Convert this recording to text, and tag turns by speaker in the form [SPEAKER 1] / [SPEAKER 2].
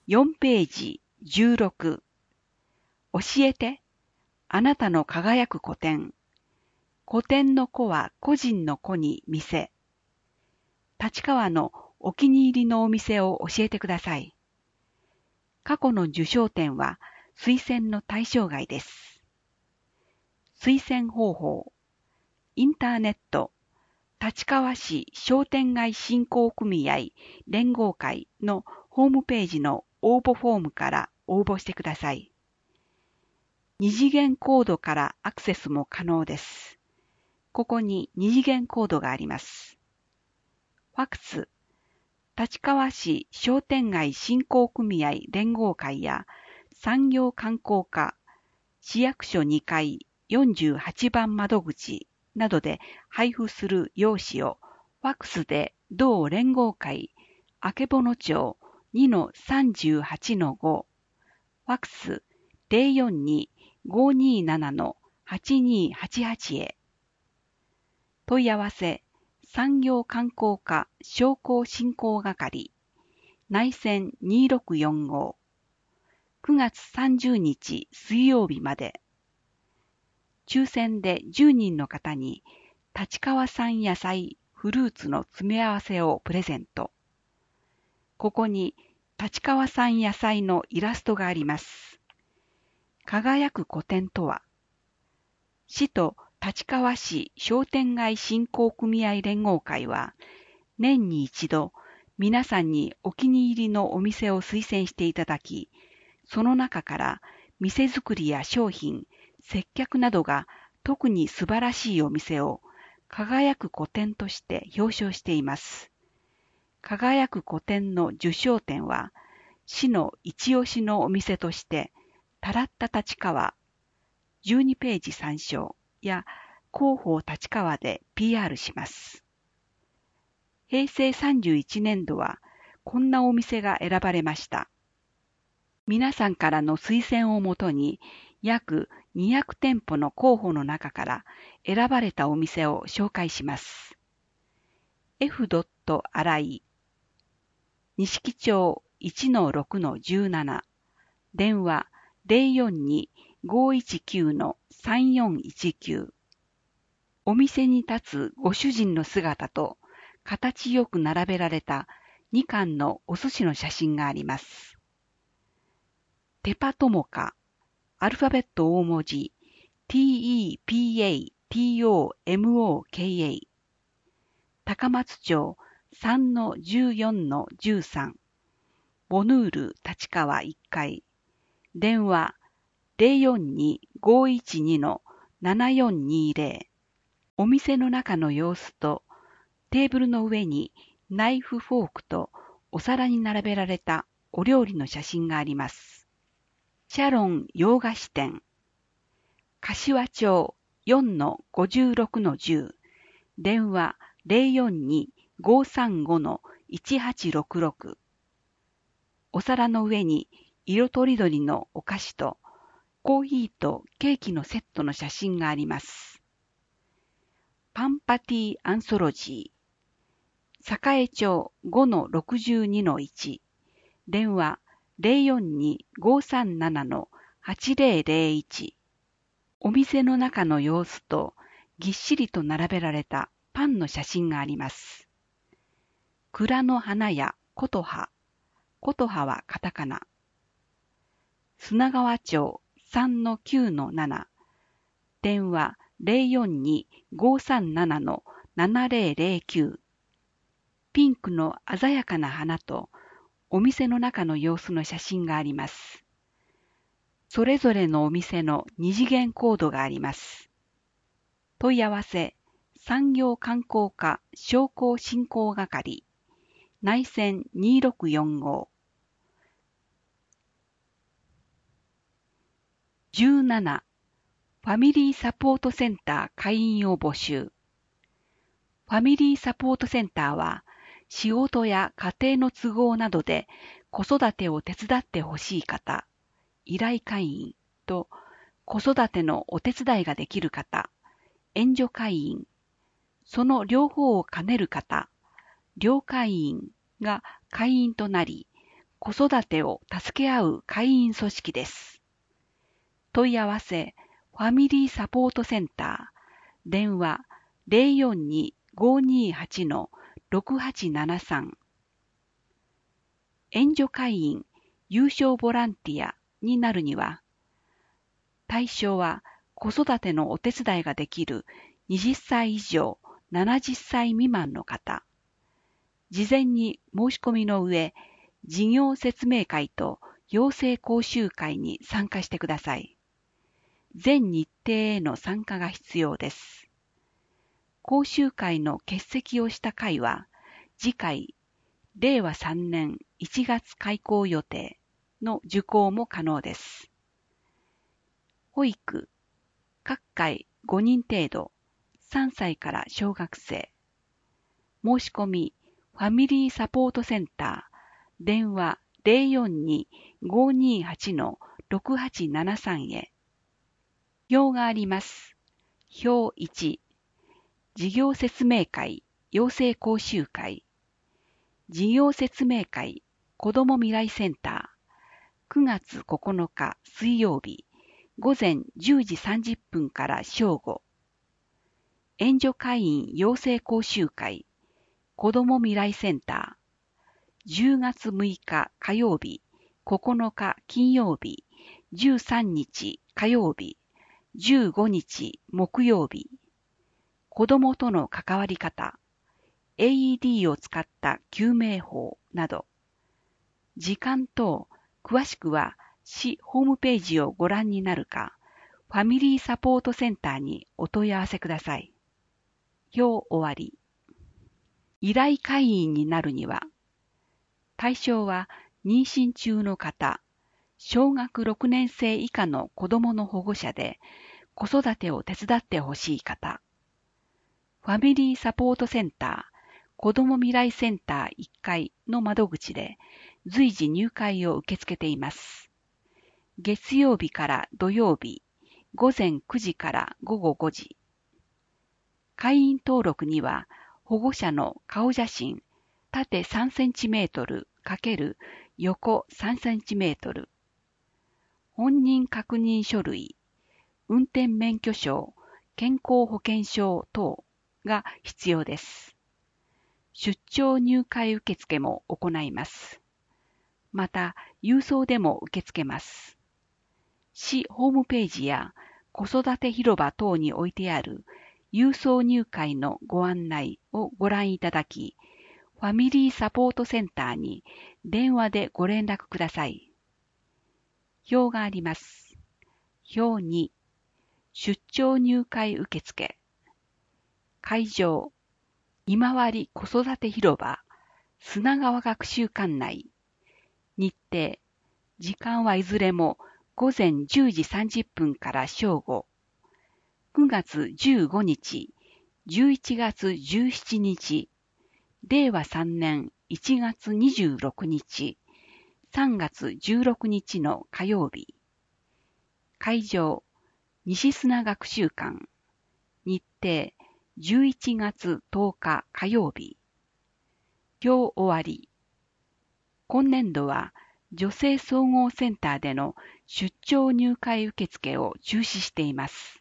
[SPEAKER 1] 4ページ16。教えて、あなたの輝く個展。個展の個は個人の個に店。立川のお気に入りのお店を教えてください。過去の受賞展は推薦の対象外です。推薦方法。インターネット、立川市商店街振興組合連合会のホームページの応募フォームから応募してください。二次元コードからアクセスも可能です。ここに二次元コードがあります。ファックス、立川市商店街振興組合連合会や産業観光課、市役所2階48番窓口などで配布する用紙をファックスで同連合会、曙町 2-38-5、ファックス 042-527-8288 へ。問い合わせ、産業観光課商工振興係、内線2645、9月30日水曜日まで。抽選で10人の方に、立川産野菜、フルーツの詰め合わせをプレゼント。ここに、立川産野菜のイラストがあります。輝く個展とは、市と立川市商店街振興組合連合会は、年に一度、皆さんにお気に入りのお店を推薦していただき、その中から店作りや商品、接客などが特に素晴らしいお店を輝く個展として表彰しています。輝く個展の受賞展は、市の一押しのお店として、たらった立川、12ページ参照や広報立川で PR します。平成31年度は、こんなお店が選ばれました。皆さんからの推薦をもとに、約200店舗の候補の中から選ばれたお店を紹介します。F. 新井、錦町 1-6-17、電話 042-519-3419。お店に立つご主人の姿と形よく並べられた2貫のお寿司の写真があります。テパトモカ、アルファベット大文字 TEPATOMOKA、高松町 3-14-13、ボヌール立川1階、電話 042-512-7420。お店の中の様子とテーブルの上にナイフフォークとお皿に並べられたお料理の写真があります。シャロン洋菓子店、柏町 4-56-10、電話 042-535-1866。お皿の上に色とりどりのお菓子とコーヒーとケーキのセットの写真があります。パンパティアンソロジー、栄町 5-62-1、電話 042-537-8001。お店の中の様子とぎっしりと並べられたパンの写真があります。蔵の花屋琴葉、琴葉はカタカナ。砂川町 3-9-7、電話 042-537-7009。ピンクの鮮やかな花とお店の中の様子の写真があります。それぞれのお店の二次元コードがあります。問い合わせ、産業観光課商工振興係、内線2645。17、ファミリーサポートセンター会員を募集。ファミリーサポートセンターは、仕事や家庭の都合などで子育てを手伝ってほしい方、依頼会員と子育てのお手伝いができる方、援助会員、その両方を兼ねる方、両会員が会員となり、 子育てを助け合う会員組織です。問い合わせ、ファミリーサポートセンター、電話 042-528-6873。援助会員、有償ボランティアになるには、対象は子育てのお手伝いができる20歳以上70歳未満の方。事前に申し込みの上、事業説明会と養成講習会に参加してください。全日程への参加が必要です。講習会の欠席をした会は、次回、令和3年1月開講予定の受講も可能です。保育、各回5人程度、3歳から小学生。申し込み、ファミリーサポートセンター、電話 042-528-6873 へ。表があります。表1、事業説明会、養成講習会。事業説明会、子ども未来センター、9月9日水曜日、午前10時30分から正午。援助会員養成講習会、子ども未来センター、10月6日火曜日、9日金曜日、13日火曜日、15日木曜日。子どもとの関わり方、AED を使った救命法など、時間等、詳しくは市ホームページをご覧になるか、ファミリーサポートセンターにお問い合わせください。表終わり。依頼会員になるには、対象は妊娠中の方、小学6年生以下の子供の保護者で、子育てを手伝ってほしい方、ファミリーサポートセンター、子ども未来センター1階の窓口で随時入会を受け付けています。月曜日から土曜日、午前9時から午後5時。会員登録には保護者の顔写真、縦3センチメートル×横3センチメートル。本人確認書類、運転免許証、健康保険証等が必要です。出張入会受付も行います。また、郵送でも受け付けます。市ホームページや子育て広場等に置いてある郵送入会のご案内をご覧いただき、ファミリーサポートセンターに電話でご連絡ください。表があります。表2、出張入会受付。会場、今治子育て広場、砂川学習館内。日程、時間はいずれも午前10時30分から正午。9月15日、11月17日、令和3年1月26日、3月16日の火曜日。会場、西砂学習館。日程、11月10日火曜日。表終わり。今年度は女性総合センターでの出張入会受付を中止しています。